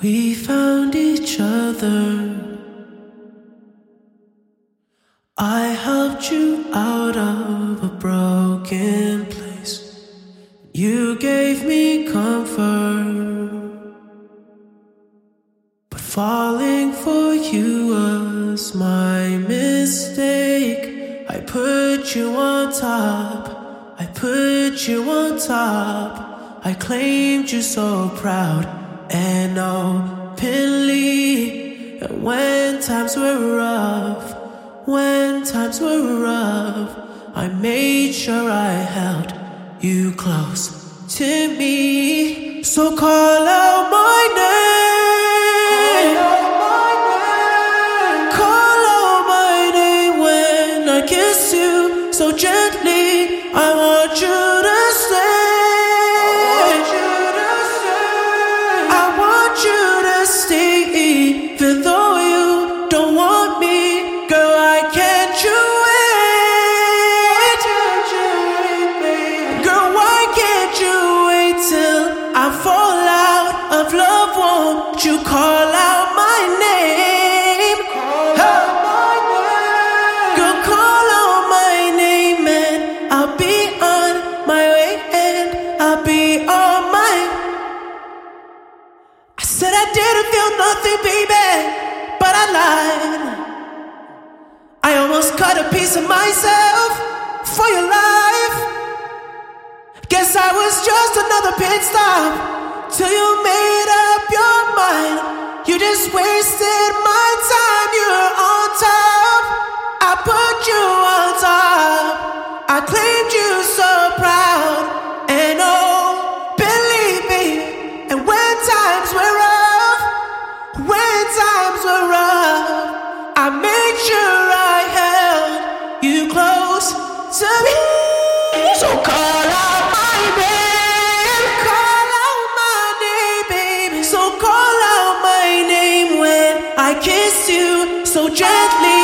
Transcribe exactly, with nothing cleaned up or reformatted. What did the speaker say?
We found each other. I helped you out of a broken place. You gave me comfort, but falling for you was my mistake. I put you on top, I put you on top. I claimed you so proud and openly. And when times were rough, when times were rough, I made sure I held you close to me. So call out my name, call out my name when I kiss you so gently. I want you to stay, I want you to stay, even though you don't want me. Girl, I can't you wait? Girl, why can't you wait till I fall out of love? Won't you call out my name? Girl, call out my name and I'll be on my way and I'll be on my. I said I didn't feel nothing, baby, but I lied. I almost cut a piece of myself for your life. Guess I was just another pit stop till you made up your mind. You just wasted my time. You're on top, I put you on top. I claimed you so proud and oh, believe me. And when times were rough, when times were rough, I made sure I held you close to me. So call out my name, call out my name, baby. So call out my name when I kiss you so gently.